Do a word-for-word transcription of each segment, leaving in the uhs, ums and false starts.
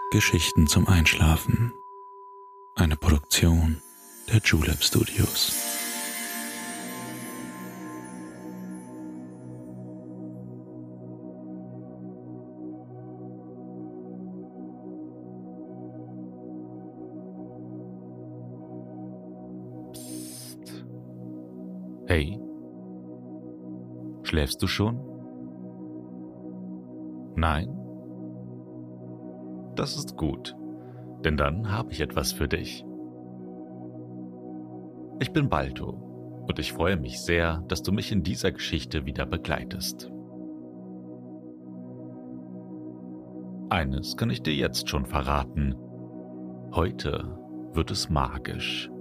Geschichten zum Einschlafen. Eine Produktion der Julep Studios. Psst. Hey, schläfst du schon? Nein? Das ist gut, denn dann habe ich etwas für dich. Ich bin Balto und ich freue mich sehr, dass du mich in dieser Geschichte wieder begleitest. Eines kann ich dir jetzt schon verraten. Heute wird es magisch.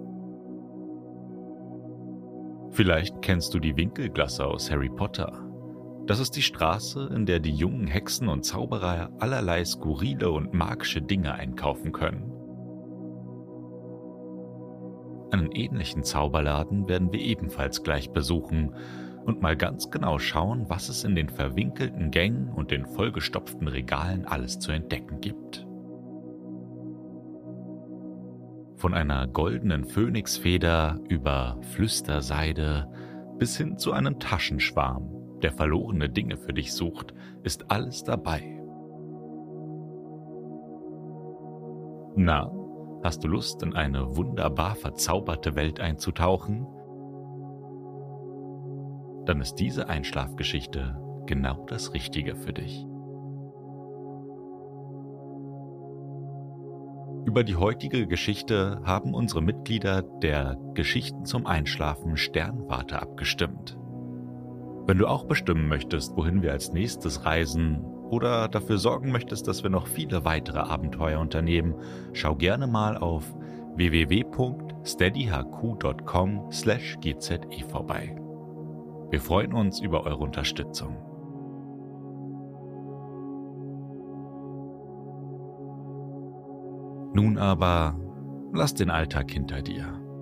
Vielleicht kennst du die Winkelgasse aus Harry Potter. Das ist die Straße, in der die jungen Hexen und Zauberer allerlei skurrile und magische Dinge einkaufen können. Einen ähnlichen Zauberladen werden wir ebenfalls gleich besuchen und mal ganz genau schauen, was es in den verwinkelten Gängen und den vollgestopften Regalen alles zu entdecken gibt. Von einer goldenen Phönixfeder über Flüsterseide bis hin zu einem Taschenschwarm, der verlorene Dinge für dich sucht, ist alles dabei. Na, hast du Lust, in eine wunderbar verzauberte Welt einzutauchen? Dann ist diese Einschlafgeschichte genau das Richtige für dich. Über die heutige Geschichte haben unsere Mitglieder der Geschichten zum Einschlafen Sternwarte abgestimmt. Wenn du auch bestimmen möchtest, wohin wir als nächstes reisen oder dafür sorgen möchtest, dass wir noch viele weitere Abenteuer unternehmen, schau gerne mal auf w w w punkt steadyhq punkt com slash g z e vorbei. Wir freuen uns über eure Unterstützung. Nun aber, lass den Alltag hinter dir.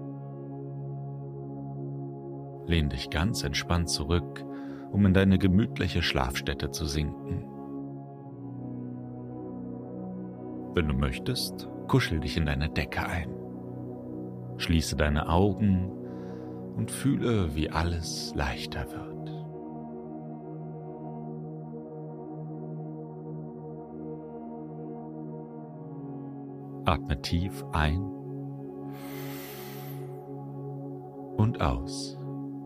Lehn dich ganz entspannt zurück, um in deine gemütliche Schlafstätte zu sinken. Wenn du möchtest, kuschel dich in deine Decke ein. Schließe deine Augen und fühle, wie alles leichter wird. Atme tief ein und aus.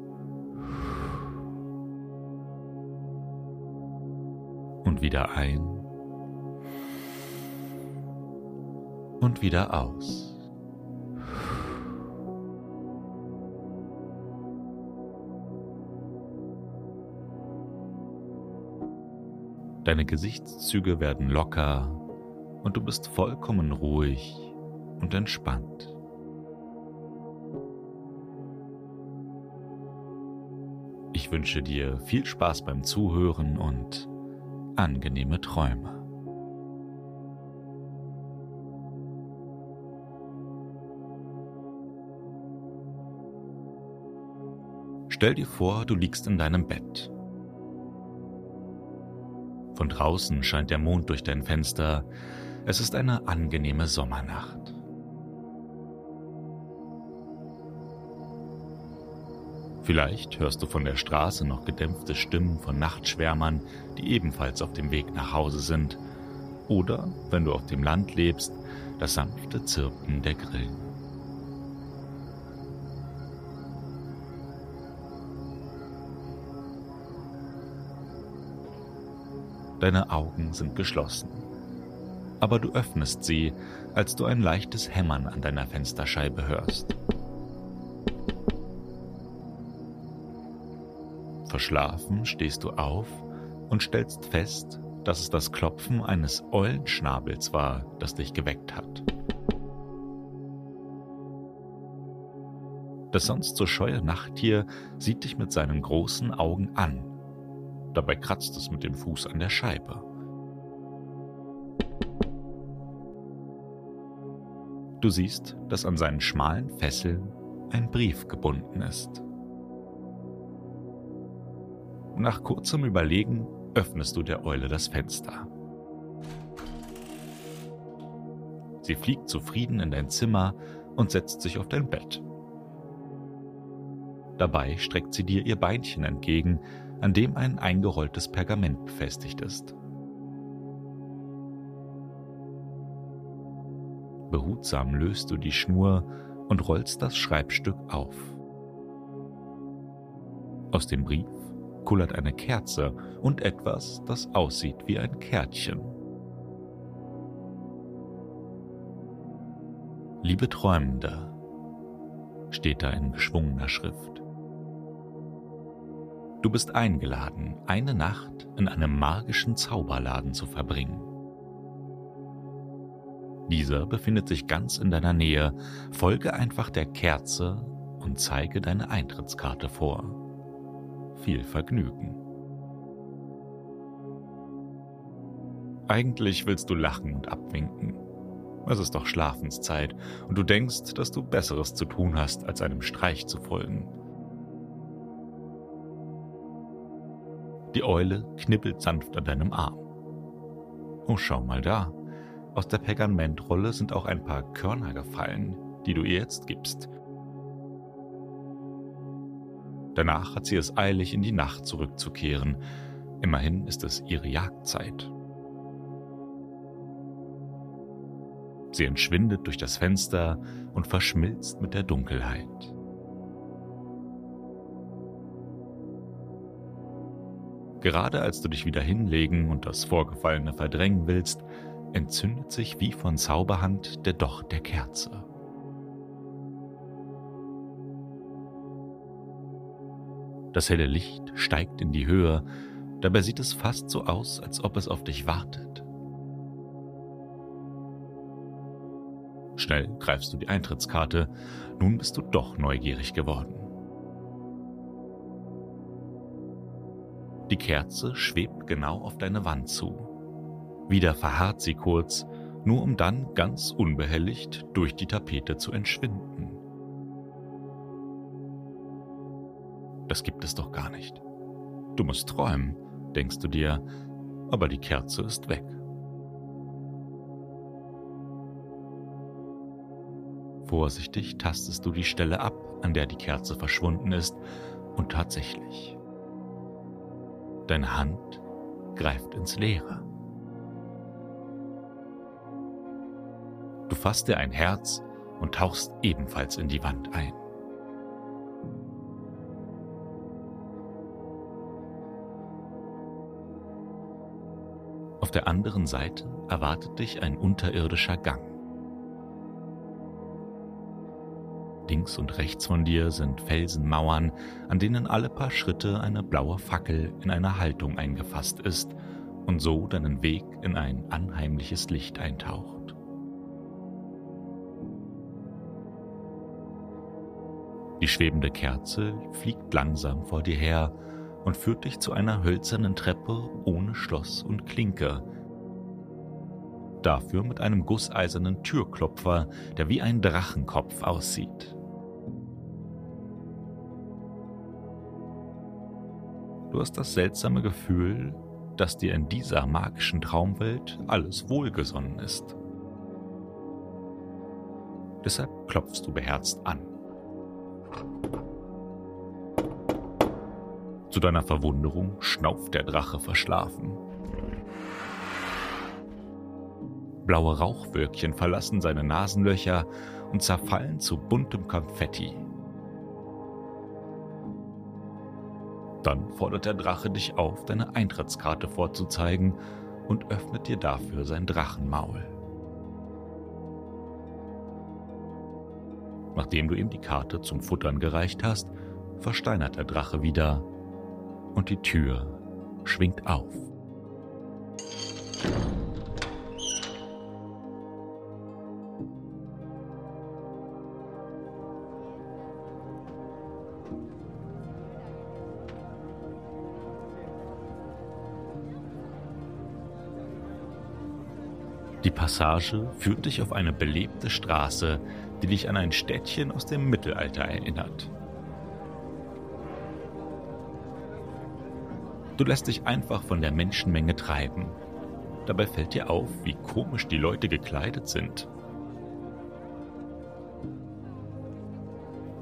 Und wieder ein und wieder aus. Deine Gesichtszüge werden locker und du bist vollkommen ruhig und entspannt. Ich wünsche dir viel Spaß beim Zuhören und angenehme Träume. Stell dir vor, du liegst in deinem Bett. Von draußen scheint der Mond durch dein Fenster. Es ist eine angenehme Sommernacht. Vielleicht hörst du von der Straße noch gedämpfte Stimmen von Nachtschwärmern, die ebenfalls auf dem Weg nach Hause sind. Oder, wenn du auf dem Land lebst, das sanfte Zirpen der Grillen. Deine Augen sind geschlossen, aber du öffnest sie, als du ein leichtes Hämmern an deiner Fensterscheibe hörst. Verschlafen stehst du auf und stellst fest, dass es das Klopfen eines Eulenschnabels war, das dich geweckt hat. Das sonst so scheue Nachttier sieht dich mit seinen großen Augen an. Dabei kratzt es mit dem Fuß an der Scheibe. Du siehst, dass an seinen schmalen Fesseln ein Brief gebunden ist. Nach kurzem Überlegen öffnest du der Eule das Fenster. Sie fliegt zufrieden in dein Zimmer und setzt sich auf dein Bett. Dabei streckt sie dir ihr Beinchen entgegen, an dem ein eingerolltes Pergament befestigt ist. Behutsam löst du die Schnur und rollst das Schreibstück auf. Aus dem Brief kullert eine Kerze und etwas, das aussieht wie ein Kärtchen. Liebe Träumende, steht da in geschwungener Schrift. Du bist eingeladen, eine Nacht in einem magischen Zauberladen zu verbringen. Dieser befindet sich ganz in deiner Nähe. Folge einfach der Kerze und zeige deine Eintrittskarte vor. Viel Vergnügen. Eigentlich willst du lachen und abwinken. Es ist doch Schlafenszeit und du denkst, dass du Besseres zu tun hast, als einem Streich zu folgen. Die Eule knibbelt sanft an deinem Arm. Oh, schau mal da. Aus der Pergamentrolle sind auch ein paar Körner gefallen, die du ihr jetzt gibst. Danach hat sie es eilig, in die Nacht zurückzukehren. Immerhin ist es ihre Jagdzeit. Sie entschwindet durch das Fenster und verschmilzt mit der Dunkelheit. Gerade als du dich wieder hinlegen und das Vorgefallene verdrängen willst, entzündet sich wie von Zauberhand der Docht der Kerze. Das helle Licht steigt in die Höhe, dabei sieht es fast so aus, als ob es auf dich wartet. Schnell greifst du die Eintrittskarte, nun bist du doch neugierig geworden. Die Kerze schwebt genau auf deine Wand zu. Wieder verharrt sie kurz, nur um dann ganz unbehelligt durch die Tapete zu entschwinden. Das gibt es doch gar nicht. Du musst träumen, denkst du dir, aber die Kerze ist weg. Vorsichtig tastest du die Stelle ab, an der die Kerze verschwunden ist, und tatsächlich. Deine Hand greift ins Leere. Du fasst dir ein Herz und tauchst ebenfalls in die Wand ein. Auf der anderen Seite erwartet dich ein unterirdischer Gang. Links und rechts von dir sind Felsenmauern, an denen alle paar Schritte eine blaue Fackel in einer Haltung eingefasst ist und so deinen Weg in ein unheimliches Licht eintaucht. Die schwebende Kerze fliegt langsam vor dir her und führt dich zu einer hölzernen Treppe ohne Schloss und Klinke. Dafür mit einem gusseisernen Türklopfer, der wie ein Drachenkopf aussieht. Du hast das seltsame Gefühl, dass dir in dieser magischen Traumwelt alles wohlgesonnen ist. Deshalb klopfst du beherzt an. Zu deiner Verwunderung schnauft der Drache verschlafen. Blaue Rauchwölkchen verlassen seine Nasenlöcher und zerfallen zu buntem Konfetti. Dann fordert der Drache dich auf, deine Eintrittskarte vorzuzeigen und öffnet dir dafür sein Drachenmaul. Nachdem du ihm die Karte zum Futtern gereicht hast, versteinert der Drache wieder und die Tür schwingt auf. Die Passage führt dich auf eine belebte Straße, die dich an ein Städtchen aus dem Mittelalter erinnert. Du lässt dich einfach von der Menschenmenge treiben. Dabei fällt dir auf, wie komisch die Leute gekleidet sind.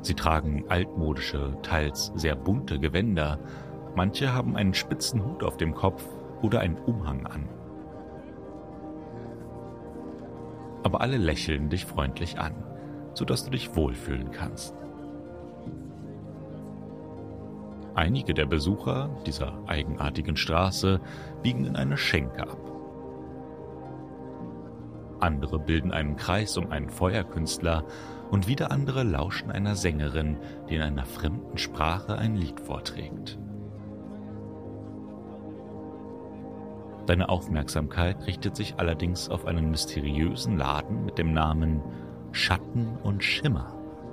Sie tragen altmodische, teils sehr bunte Gewänder. Manche haben einen spitzen Hut auf dem Kopf oder einen Umhang an. Aber alle lächeln dich freundlich an, sodass du dich wohlfühlen kannst. Einige der Besucher dieser eigenartigen Straße biegen in eine Schenke ab. Andere bilden einen Kreis um einen Feuerkünstler und wieder andere lauschen einer Sängerin, die in einer fremden Sprache ein Lied vorträgt. Deine Aufmerksamkeit richtet sich allerdings auf einen mysteriösen Laden mit dem Namen Schatten und Schimmer.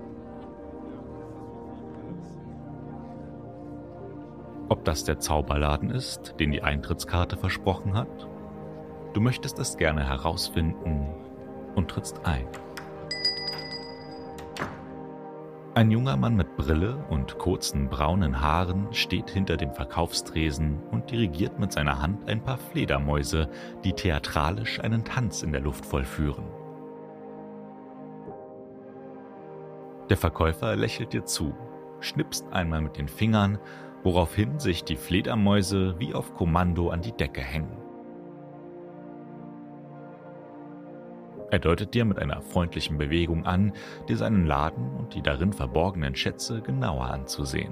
Ob das der Zauberladen ist, den die Eintrittskarte versprochen hat? Du möchtest es gerne herausfinden und trittst ein. Ein junger Mann mit Brille und kurzen braunen Haaren steht hinter dem Verkaufstresen und dirigiert mit seiner Hand ein paar Fledermäuse, die theatralisch einen Tanz in der Luft vollführen. Der Verkäufer lächelt dir zu, schnipst einmal mit den Fingern, woraufhin sich die Fledermäuse wie auf Kommando an die Decke hängen. Er deutet dir mit einer freundlichen Bewegung an, dir seinen Laden und die darin verborgenen Schätze genauer anzusehen.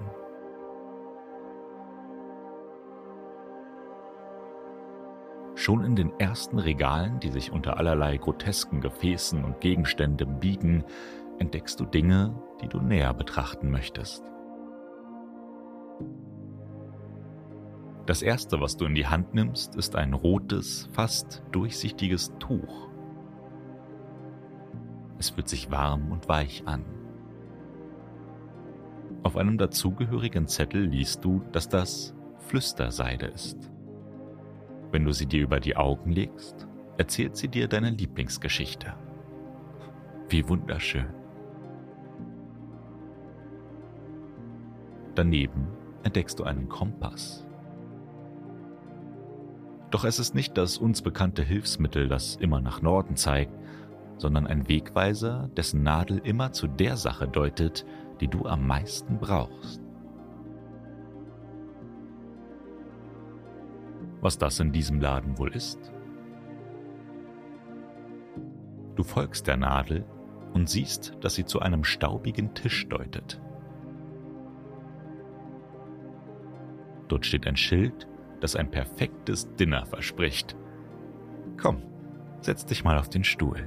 Schon in den ersten Regalen, die sich unter allerlei grotesken Gefäßen und Gegenständen biegen, entdeckst du Dinge, die du näher betrachten möchtest. Das erste, was du in die Hand nimmst, ist ein rotes, fast durchsichtiges Tuch. Es fühlt sich warm und weich an. Auf einem dazugehörigen Zettel liest du, dass das Flüsterseide ist. Wenn du sie dir über die Augen legst, erzählt sie dir deine Lieblingsgeschichte. Wie wunderschön. Daneben entdeckst du einen Kompass. Doch es ist nicht das uns bekannte Hilfsmittel, das immer nach Norden zeigt, sondern ein Wegweiser, dessen Nadel immer zu der Sache deutet, die du am meisten brauchst. Was das in diesem Laden wohl ist? Du folgst der Nadel und siehst, dass sie zu einem staubigen Tisch deutet. Dort steht ein Schild, das ein perfektes Dinner verspricht. Komm, setz dich mal auf den Stuhl.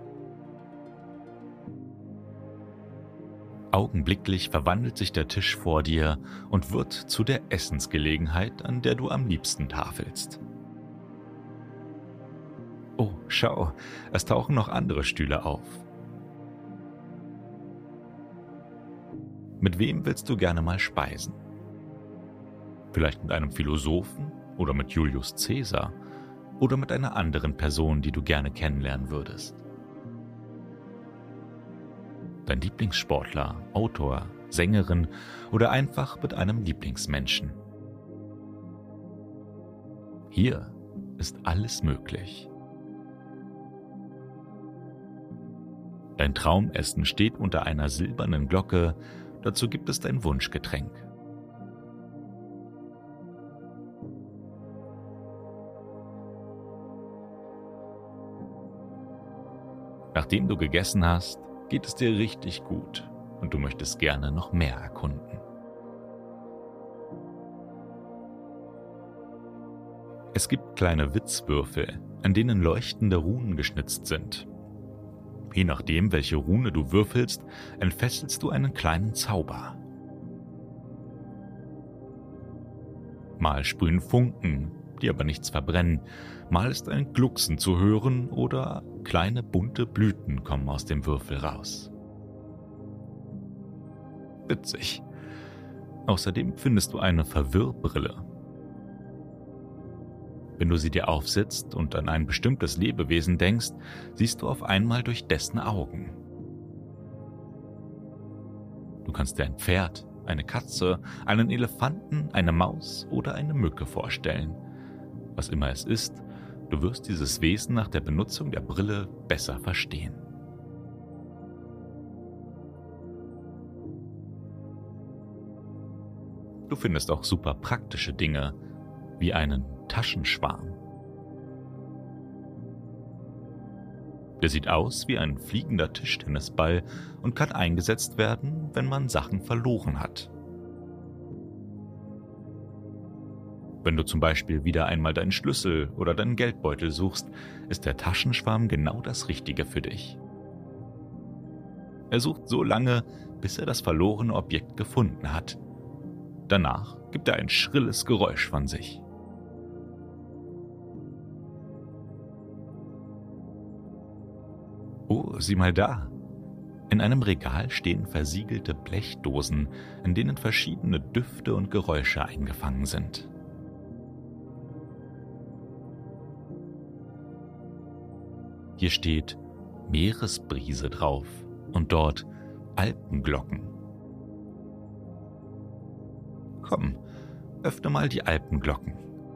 Augenblicklich verwandelt sich der Tisch vor dir und wird zu der Essensgelegenheit, an der du am liebsten tafelst. Oh, schau, es tauchen noch andere Stühle auf. Mit wem willst du gerne mal speisen? Vielleicht mit einem Philosophen oder mit Julius Caesar oder mit einer anderen Person, die du gerne kennenlernen würdest. Dein Lieblingssportler, Autor, Sängerin oder einfach mit einem Lieblingsmenschen. Hier ist alles möglich. Dein Traumessen steht unter einer silbernen Glocke, dazu gibt es dein Wunschgetränk. Nachdem du gegessen hast, geht es dir richtig gut und du möchtest gerne noch mehr erkunden. Es gibt kleine Witzwürfel, an denen leuchtende Runen geschnitzt sind. Je nachdem, welche Rune du würfelst, entfesselst du einen kleinen Zauber. Mal sprühen Funken, die aber nichts verbrennen, mal ist ein Glucksen zu hören oder kleine bunte Blüten kommen aus dem Würfel raus. Witzig. Außerdem findest du eine Verwirrbrille. Wenn du sie dir aufsetzt und an ein bestimmtes Lebewesen denkst, siehst du auf einmal durch dessen Augen. Du kannst dir ein Pferd, eine Katze, einen Elefanten, eine Maus oder eine Mücke vorstellen. Was immer es ist, du wirst dieses Wesen nach der Benutzung der Brille besser verstehen. Du findest auch super praktische Dinge, wie einen Taschenschwarm. Der sieht aus wie ein fliegender Tischtennisball und kann eingesetzt werden, wenn man Sachen verloren hat. Wenn du zum Beispiel wieder einmal deinen Schlüssel oder deinen Geldbeutel suchst, ist der Taschenschwarm genau das Richtige für dich. Er sucht so lange, bis er das verlorene Objekt gefunden hat. Danach gibt er ein schrilles Geräusch von sich. Oh, sieh mal da! In einem Regal stehen versiegelte Blechdosen, in denen verschiedene Düfte und Geräusche eingefangen sind. Hier steht Meeresbrise drauf und dort Alpenglocken. Komm, öffne mal die Alpenglocken.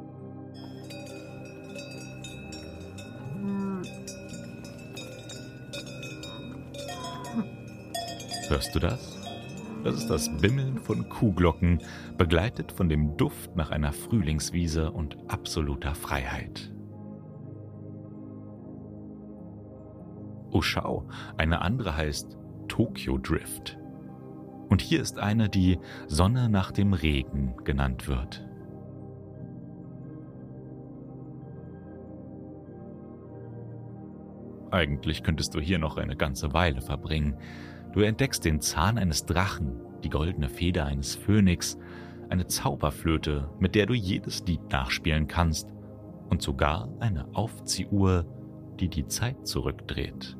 Hörst du das? Das ist das Bimmeln von Kuhglocken, begleitet von dem Duft nach einer Frühlingswiese und absoluter Freiheit. Oh schau, eine andere heißt Tokyo Drift. Und hier ist eine, die Sonne nach dem Regen genannt wird. Eigentlich könntest du hier noch eine ganze Weile verbringen. Du entdeckst den Zahn eines Drachen, die goldene Feder eines Phönix, eine Zauberflöte, mit der du jedes Lied nachspielen kannst, und sogar eine Aufziehuhr, die die Zeit zurückdreht.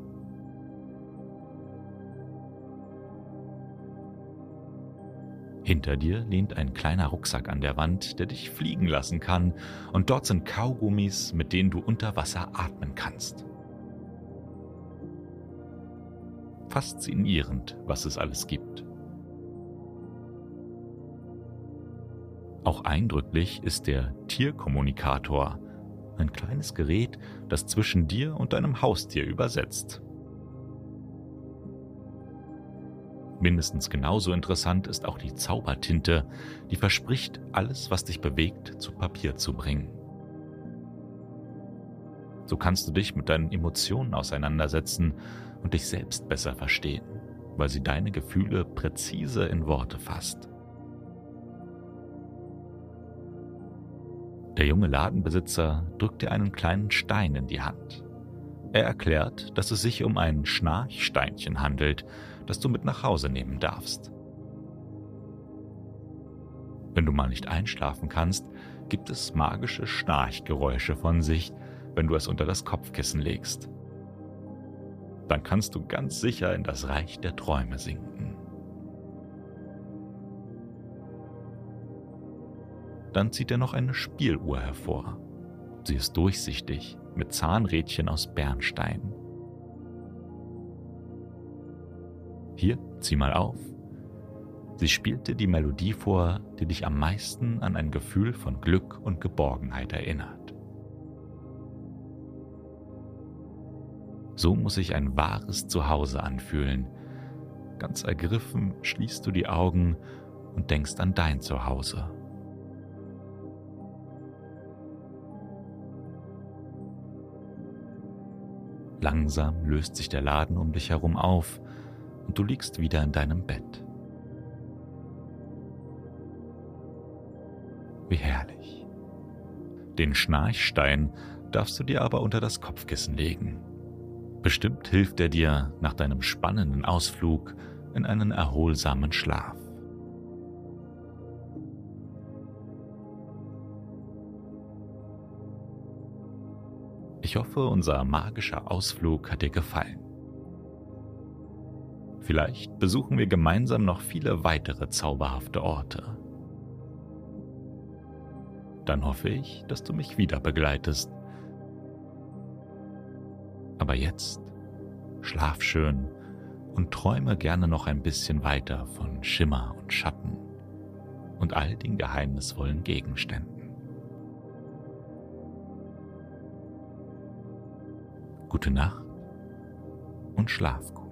Hinter dir lehnt ein kleiner Rucksack an der Wand, der dich fliegen lassen kann, und dort sind Kaugummis, mit denen du unter Wasser atmen kannst. Faszinierend, was es alles gibt. Auch eindrücklich ist der Tierkommunikator, ein kleines Gerät, das zwischen dir und deinem Haustier übersetzt. Mindestens genauso interessant ist auch die Zaubertinte, die verspricht, alles, was dich bewegt, zu Papier zu bringen. So kannst du dich mit deinen Emotionen auseinandersetzen und dich selbst besser verstehen, weil sie deine Gefühle präzise in Worte fasst. Der junge Ladenbesitzer drückt dir einen kleinen Stein in die Hand. Er erklärt, dass es sich um ein Schnarchsteinchen handelt, das du mit nach Hause nehmen darfst. Wenn du mal nicht einschlafen kannst, gibt es magische Schnarchgeräusche von sich, wenn du es unter das Kopfkissen legst. Dann kannst du ganz sicher in das Reich der Träume sinken. Dann zieht er noch eine Spieluhr hervor. Sie ist durchsichtig, mit Zahnrädchen aus Bernstein. Hier, zieh mal auf. Sie spielte die Melodie vor, die dich am meisten an ein Gefühl von Glück und Geborgenheit erinnert. So muss sich ein wahres Zuhause anfühlen. Ganz ergriffen schließt du die Augen und denkst an dein Zuhause. Langsam löst sich der Laden um dich herum auf und du liegst wieder in deinem Bett. Wie herrlich. Den Schnarchstein darfst du dir aber unter das Kopfkissen legen. Bestimmt hilft er dir nach deinem spannenden Ausflug in einen erholsamen Schlaf. Ich hoffe, unser magischer Ausflug hat dir gefallen. Vielleicht besuchen wir gemeinsam noch viele weitere zauberhafte Orte. Dann hoffe ich, dass du mich wieder begleitest. Aber jetzt schlaf schön und träume gerne noch ein bisschen weiter von Schimmer und Schatten und all den geheimnisvollen Gegenständen. Gute Nacht und schlaf gut.